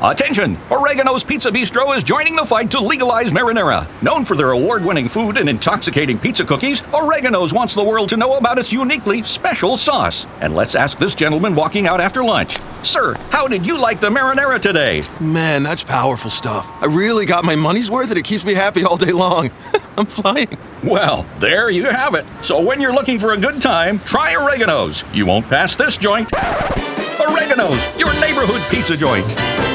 Attention! Oregano's Pizza Bistro is joining the fight to legalize marinara. Known for their award-winning food and intoxicating pizza cookies, Oregano's wants the world to know about its uniquely special sauce. And let's ask this gentleman walking out after lunch. Sir, how did you like the marinara today? Man, that's powerful stuff. I really got my money's worth and it keeps me happy all day long. I'm flying. Well, there you have it. So when you're looking for a good time, try Oregano's. You won't pass this joint. Oregano's, your neighborhood pizza joint.